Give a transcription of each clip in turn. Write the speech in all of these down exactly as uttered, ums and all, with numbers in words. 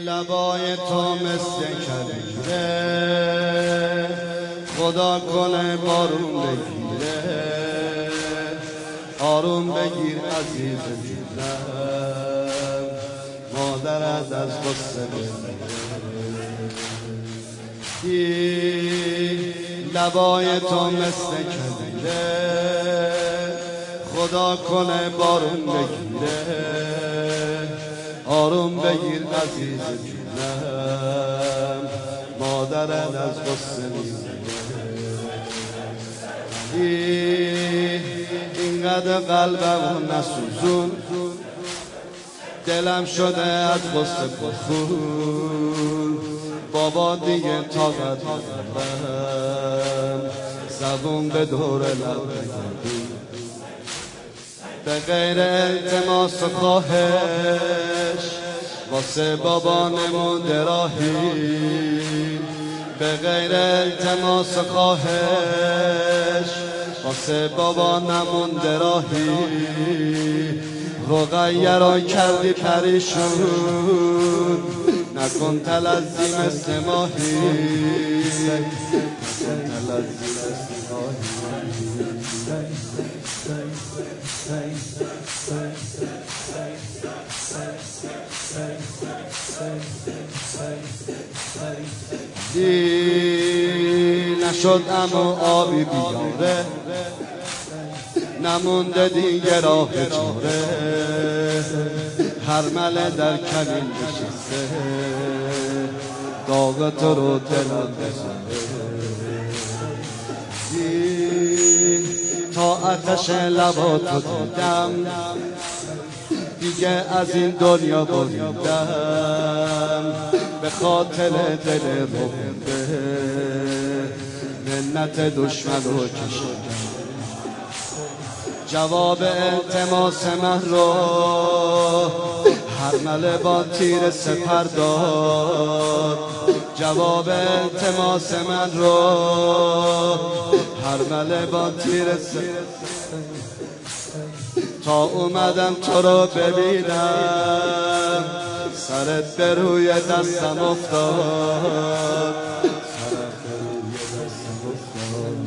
لبای تو مثل کبیره خدا کنه بارون بگیره آروم بگیر عزیز دیدم مادرت از غصه بگیره لبای تو مثل کبیره خدا کنه بارون بگیره آروم بگیر عزیز جونم مادرت از غصه میمیره اینقدر قلبمو نسوزون دلم شده از غصه بخون بابا دیگه طاقت ندارم زبون به دور لب بگردون به غیر التماس خواهش واسه بابا نمونده راهی به غیر التماس خواهش واسه بابا نمونده راهی رقیه را کردی پریشون نکن تلذی مثل ماهی نکن تلذی مثل دی نشد اما آبی بیاره نمونده دیگه راه چاره هر مله در کمین نشسته داغ تو رو دلم بزنه تا آتش لباتو دیدم دیگه از این دنیا بریدم به خاطر دل رونده منت دشمن رو کشیدم جواب التماس من رو هر مله با تیر سپر داد جواب التماس من رو هر مله با تیر سپر تا اومدم تو رو ببینم سرت به روی دستم افتاد سرت به روی دستم افتاد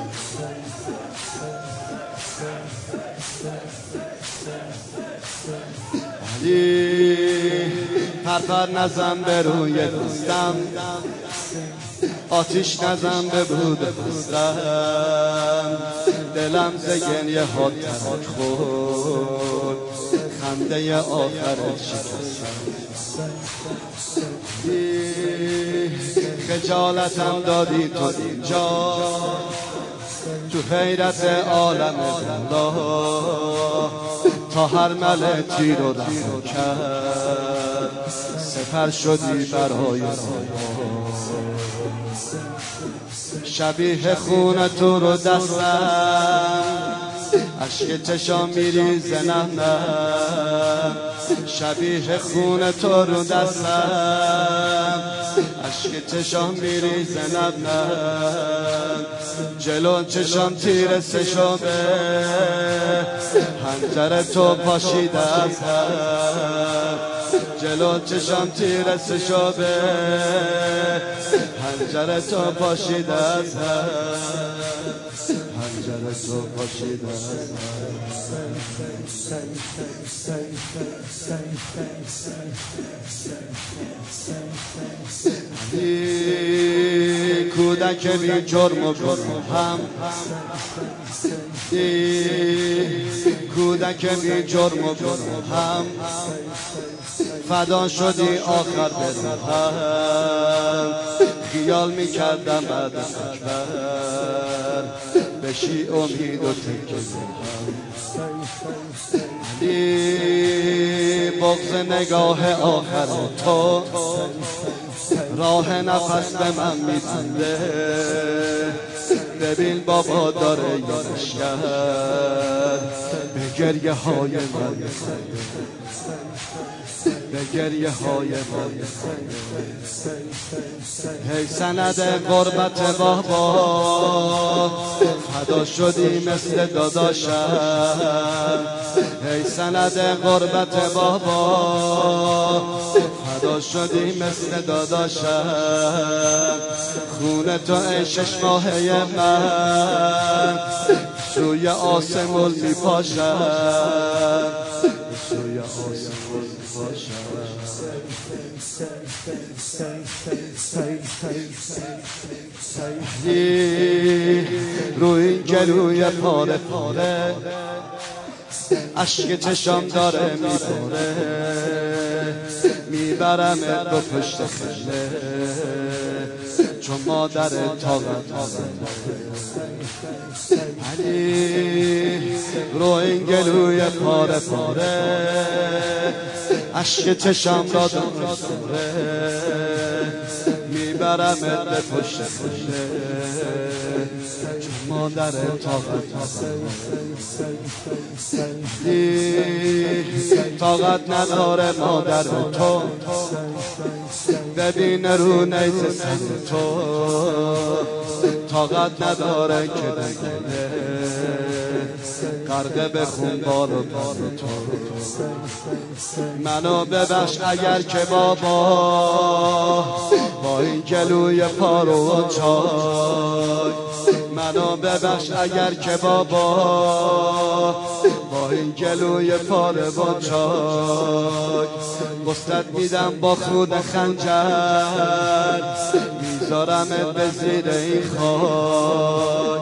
علی پرپر نزن به روی دستم آتیش نزن به بود پستم دلم زگن یه ها ترک خود خنده آخرت شکستم خجالتم دادی تو اینجا تو حیرت عالم الله تا هر مله تیر و رها کرد سپر شدی برای شبیه خون تو رو دستم عشق چشام میریزه نه نه شبیه خون تو رو دستم عشق چشام میریزه نه نه جلو چشام تیر سشامه حنجر تو پاشیده از هم جلو چشام تیر سشامه حنجر تو پاشیده از هم حنجر تو پاشیده از هم کودک بی جرم و گناهم کودک بی جرم و گناهم فدا شدی آخر بزنم خیال میکردم بعد اکبر بشی امید و تکه علی بغض نگاه آخر تو راه نفس به من میبنده ببین بابا داره یه لشکر به گریه های من به گریه های ما. هی سند غربت بابا فدا شدی مثل داداشم. هی سند غربت بابا فدا شدی مثل داداشم. خون تو ای شش ماهه من سوی آسمون می پاشم، سوی آسمون می پاشم. رو این گلوی پاره پاره اشک چشم داره میباره، میبرم دو پشت خله چون مادر طاقت علی. رو این گلوی پاره پاره اشک چشم را داره، میبرم به پشت خله چون مادر طاقت طاقت نداره مادر تو، ببین رو نیزه سر تو. طاقت نداره که بگیره غرقه به خون بار و بار تو. منو ببخش اگر که بابا با این گلوی پارو و چای، منو ببخش اگر که بابا با این گلوی پاره و چای. گستت میدم با خود خنجر میذارم به زیر این خاک،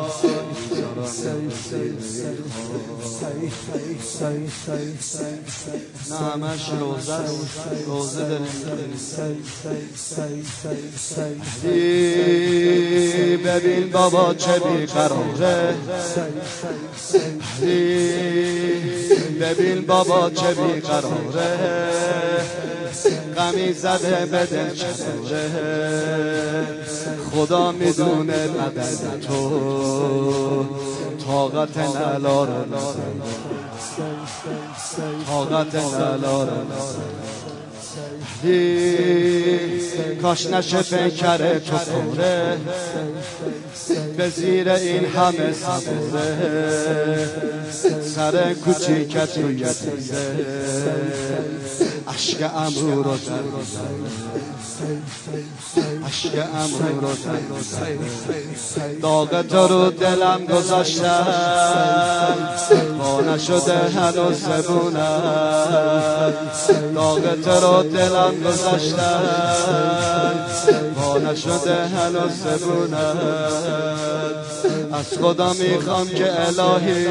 نه همش روزه روزه داریم. ببین بابا چه بیقراره، ببین بابا چه بیقراره، غمی زده به دل چطوره. خدا میدونه بدن تو طاقت نلاره، طاقت نلاره. کاش نشه پیکر تو پره به زیر این همه صبره. سر کوچیکت روی دیزه عشق امرو رو در عشق امرو رو در داغ تو رو دلم گذاشتم با نشده هنوز زبونم. داغ تو رو دلم گذاشتم با نشده هنوز زبونم. از خدا میخوام که الهی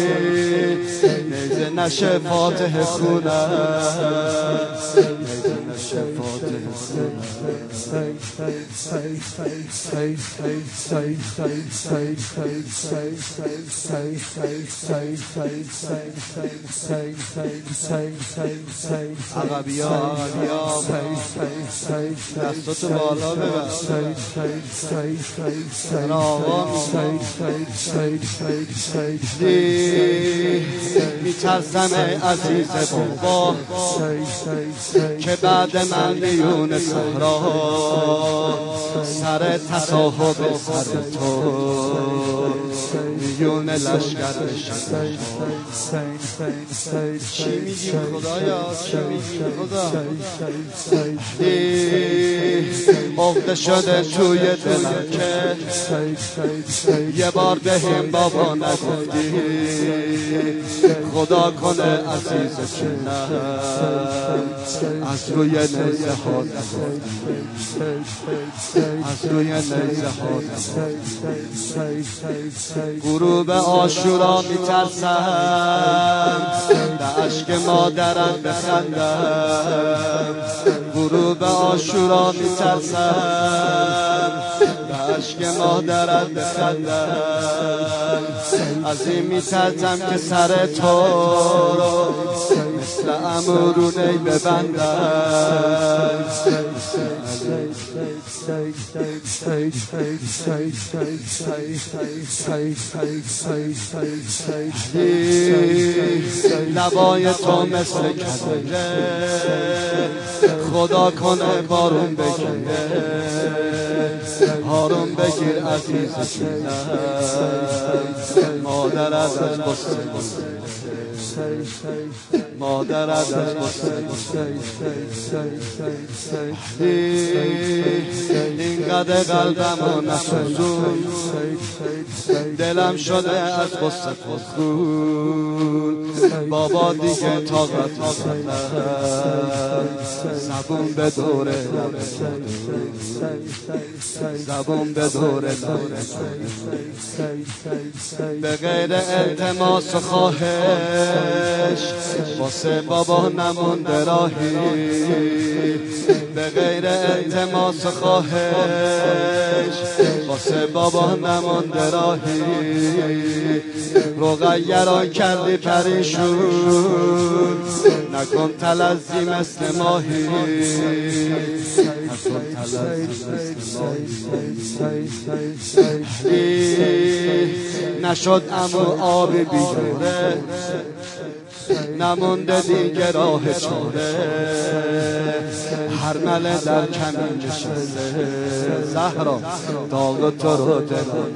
نیزه نشه فاتح خونم، نیزه نشه فاتح عقبیا عقبیا دستاتو بالا ببر آقا میترسم ای عزیز بابا که بعد من میون صحرا سر تصاحب سر تو میون لشکر بشن. چی میگیم خدایا، چی میگیم خدا؟ عقده شده توی دلم که یه بار بهم بابا نگفتی. خدا کنه عزیز چنم از روی نیزه ها نگفتی، از روی نیزه ها نگفتی. غروب عاشورا میترسم به عشق مادرم بخندم. غروب عاشورا میترسم به عشق مادرم بخندم. از این میترسم که سر تو رو مثل امرونه ببندن لبای تو مثل کبیره خدا کنه بارون بگیره هارون بگیر عزیز مادر از بسته مادر از اینقدر قلبمو نسوزون دلم شده از قصه خون بابا دیگه طاقت ندارم زبون به دوره زبون به دوره به غیر التماس و خواهش واسه بابا نمونده راهی به غیر التماس و خواهش واسه بابا نمونده راهی رقیران کردی پریشون نکن تلزی مثل ماهی نکن تلزی مثل ماهی نشد امو آبی بیجوره نمونده دیگه راه چاره هر مله در کمین نشسته زهرا داغ تو رو دلم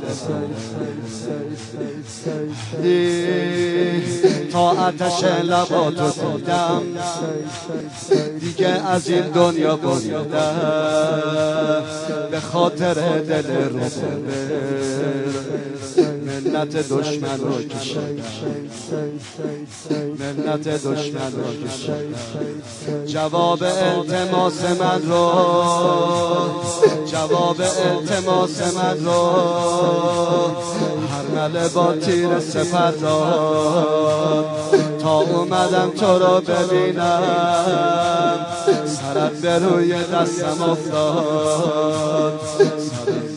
تا آتش لباتو دیدم دیگه از این دنیا بریدم به خاطر دل رو منت دشمن رو کشیدم منت دشمن رو کشیدم جواب التماس من رو جواب التماس من رو هر مله با تیر سپر داد تا اومدم تو رو ببینم سرت به روی دستم افتاد